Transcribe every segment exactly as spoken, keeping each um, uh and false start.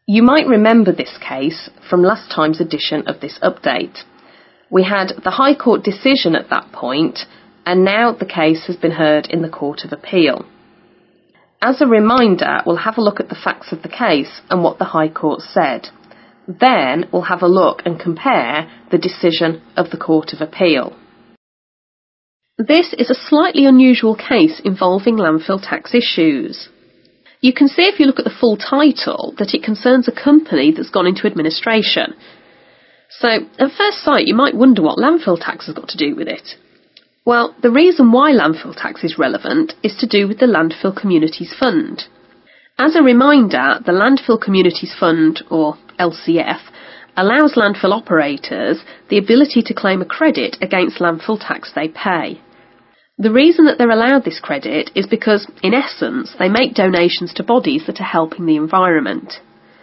You might remember this case from last time's edition of this update. We had the High Court decision at that point, and now the case has been heard in the Court of Appeal. As a reminder, we'll have a look at the facts of the case and what the High Court said. Then we'll have a look and compare the decision of the Court of Appeal. This is a slightly unusual case involving landfill tax issues. You can see if you look at the full title that it concerns a company that's gone into administration. So, at first sight, you might wonder what landfill tax has got to do with it. Well, the reason why landfill tax is relevant is to do with the Landfill Communities Fund. As a reminder, the Landfill Communities Fund, or L C F, allows landfill operators the ability to claim a credit against landfill tax they pay. The reason that they're allowed this credit is because, in essence, they make donations to bodies that are helping the environment.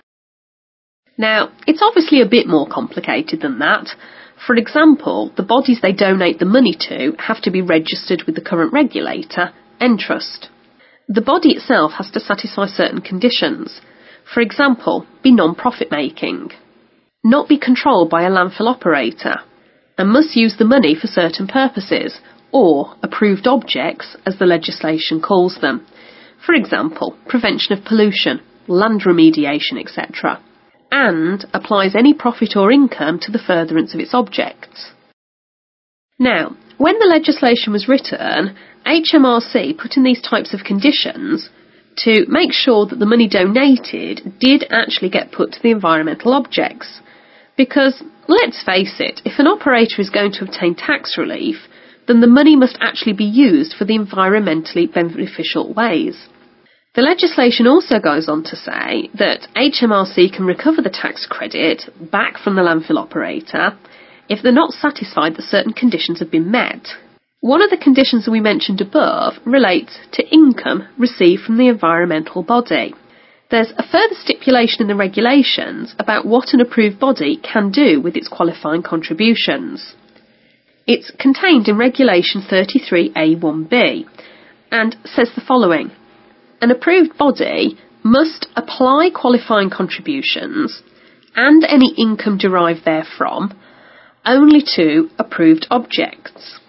Now, it's obviously a bit more complicated than that. For example, the bodies they donate the money to have to be registered with the current regulator, Entrust. The body itself has to satisfy certain conditions. For example, be non-profit making, not be controlled by a landfill operator, and must use the money for certain purposes, or approved objects as the legislation calls them. For example, prevention of pollution, land remediation, et cetera, and applies any profit or income to the furtherance of its objects. Now, when the legislation was written, H M R C put in these types of conditions to make sure that the money donated did actually get put to the environmental objects. Because, let's face it, if an operator is going to obtain tax relief, then the money must actually be used for the environmentally beneficial ways. The legislation also goes on to say that H M R C can recover the tax credit back from the landfill operator if they're not satisfied that certain conditions have been met. One of the conditions that we mentioned above relates to income received from the environmental body. There's a further stipulation in the regulations about what an approved body can do with its qualifying contributions. It's contained in Regulation thirty-three A one B and says the following: an approved body must apply qualifying contributions and any income derived therefrom only to approved objects.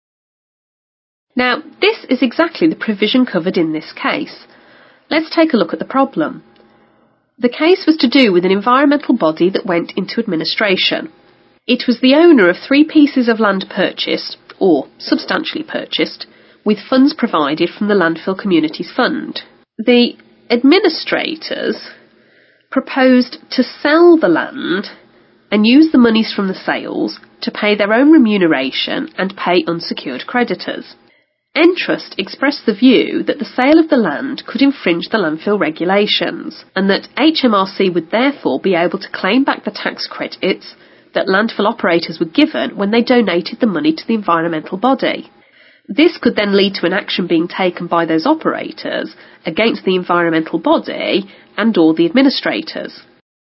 Now, this is exactly the provision covered in this case. Let's take a look at the problem. The case was to do with an environmental body that went into administration. It was the owner of three pieces of land purchased, or substantially purchased, with funds provided from the Landfill Communities Fund. The administrators proposed to sell the land and use the monies from the sales to pay their own remuneration and pay unsecured creditors. Entrust expressed the view that the sale of the land could infringe the landfill regulations, and that H M R C would therefore be able to claim back the tax credits that landfill operators were given when they donated the money to the environmental body. This could then lead to an action being taken by those operators against the environmental body and or the administrators.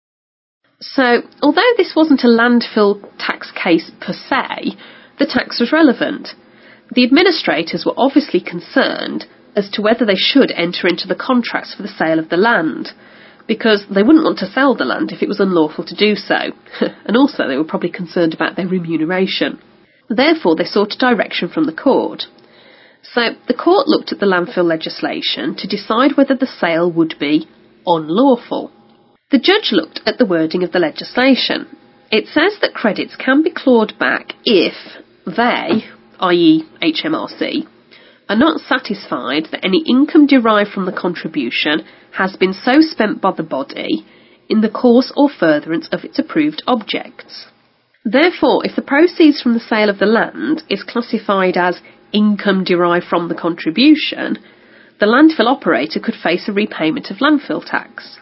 So, although this wasn't a landfill tax case per se, the tax was relevant. The administrators were obviously concerned as to whether they should enter into the contracts for the sale of the land, because they wouldn't want to sell the land if it was unlawful to do so, and also they were probably concerned about their remuneration. Therefore, they sought a direction from the court. So, the court looked at the landfill legislation to decide whether the sale would be unlawful. The judge looked at the wording of the legislation. It says that credits can be clawed back if they, that is H M R C, are not satisfied that any income derived from the contribution has been so spent by the body in the course or furtherance of its approved objects. Therefore, if the proceeds from the sale of the land is classified as income derived from the contribution, the landfill operator could face a repayment of landfill tax.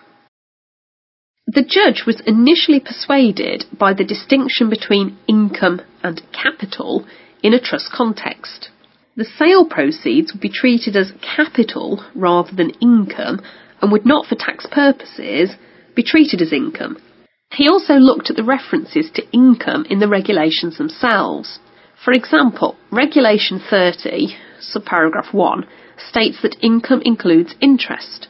The judge was initially persuaded by the distinction between income and capital in a trust context. The sale proceeds would be treated as capital rather than income and would not, for tax purposes, be treated as income. He also looked at the references to income in the regulations themselves. For example, Regulation thirty, subparagraph one, states that income includes interest.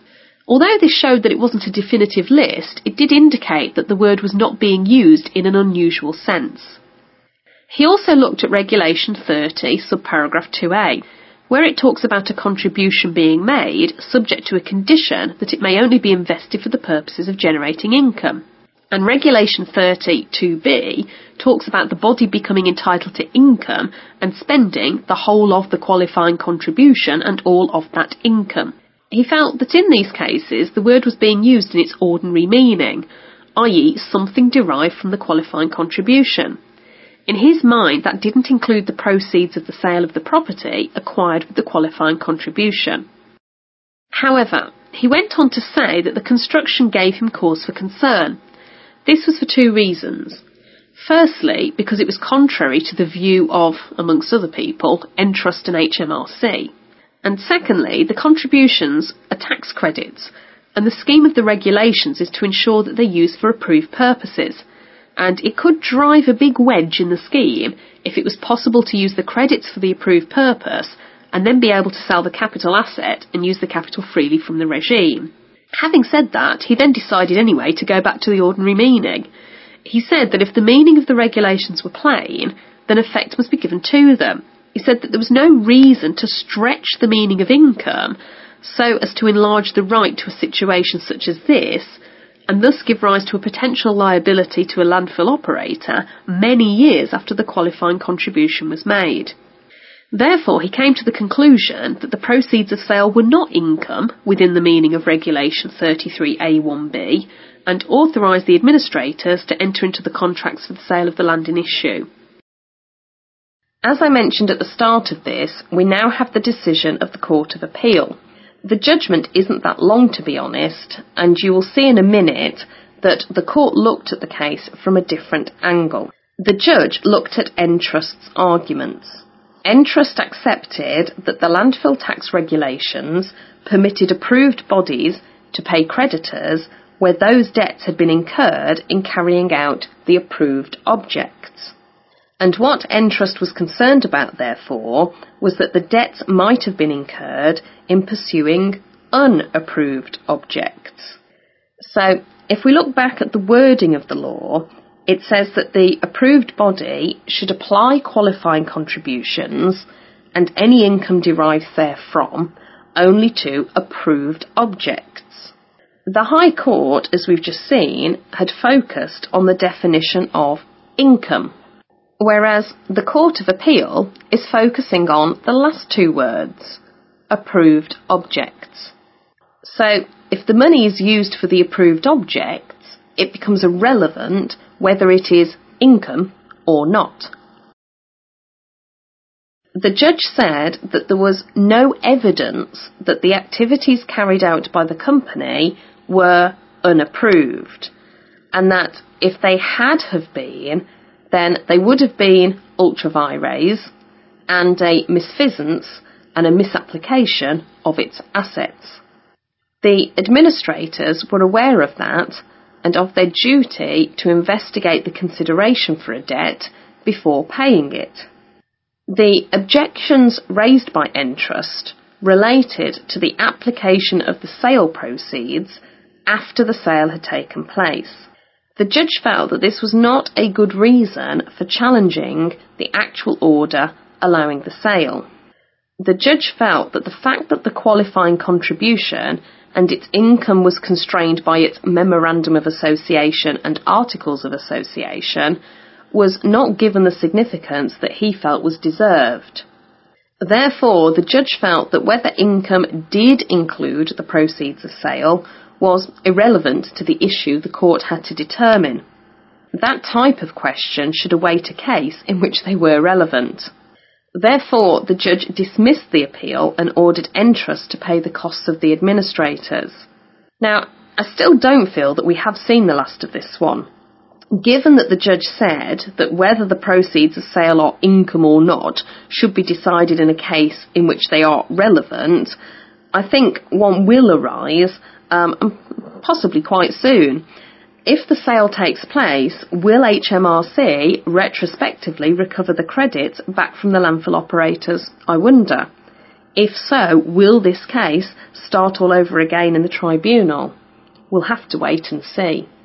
Although this showed that it wasn't a definitive list, it did indicate that the word was not being used in an unusual sense. He also looked at Regulation thirty, subparagraph two A, where it talks about a contribution being made subject to a condition that it may only be invested for the purposes of generating income. And Regulation thirty two B talks about the body becoming entitled to income and spending the whole of the qualifying contribution and all of that income. He felt that in these cases the word was being used in its ordinary meaning, that is something derived from the qualifying contribution. In his mind, that didn't include the proceeds of the sale of the property acquired with the qualifying contribution. However, he went on to say that the construction gave him cause for concern. This was for two reasons. Firstly, because it was contrary to the view of, amongst other people, Entrust and H M R C. And secondly, the contributions are tax credits, and the scheme of the regulations is to ensure that they're used for approved purposes. And it could drive a big wedge in the scheme if it was possible to use the credits for the approved purpose and then be able to sell the capital asset and use the capital freely from the regime. Having said that, he then decided anyway to go back to the ordinary meaning. He said that if the meaning of the regulations were plain, then effect must be given to them. He said that there was no reason to stretch the meaning of income so as to enlarge the right to a situation such as this, and thus give rise to a potential liability to a landfill operator many years after the qualifying contribution was made. Therefore, he came to the conclusion that the proceeds of sale were not income within the meaning of Regulation thirty-three A one B, and authorised the administrators to enter into the contracts for the sale of the land in issue. As I mentioned at the start of this, we now have the decision of the Court of Appeal. The judgment isn't that long, to be honest, and you will see in a minute that the court looked at the case from a different angle. The judge looked at Entrust's arguments. Entrust accepted that the landfill tax regulations permitted approved bodies to pay creditors where those debts had been incurred in carrying out the approved objects. And what Entrust was concerned about, therefore, was that the debts might have been incurred in pursuing unapproved objects. So, if we look back at the wording of the law, it says that the approved body should apply qualifying contributions and any income derived therefrom only to approved objects. The High Court, as we've just seen, had focused on the definition of income, whereas the Court of Appeal is focusing on the last two words, approved objects. So, if the money is used for the approved objects, it becomes irrelevant whether it is income or not. The judge said that there was no evidence that the activities carried out by the company were unapproved, and that if they had have been, then they would have been ultra vires and a misfeasance and a misapplication of its assets. The administrators were aware of that and of their duty to investigate the consideration for a debt before paying it. The objections raised by Entrust related to the application of the sale proceeds after the sale had taken place. The judge felt that this was not a good reason for challenging the actual order allowing the sale. The judge felt that the fact that the qualifying contribution and its income was constrained by its Memorandum of Association and Articles of Association was not given the significance that he felt was deserved. Therefore, the judge felt that whether income did include the proceeds of sale was irrelevant to the issue the court had to determine. That type of question should await a case in which they were relevant. Therefore, the judge dismissed the appeal and ordered Entrust to pay the costs of the administrators. Now, I still don't feel that we have seen the last of this one. Given that the judge said that whether the proceeds of sale are income or not should be decided in a case in which they are relevant, I think one will arise, um, possibly quite soon. If the sale takes place, will H M R C retrospectively recover the credits back from the landfill operators? I wonder. If so, will this case start all over again in the tribunal? We'll have to wait and see.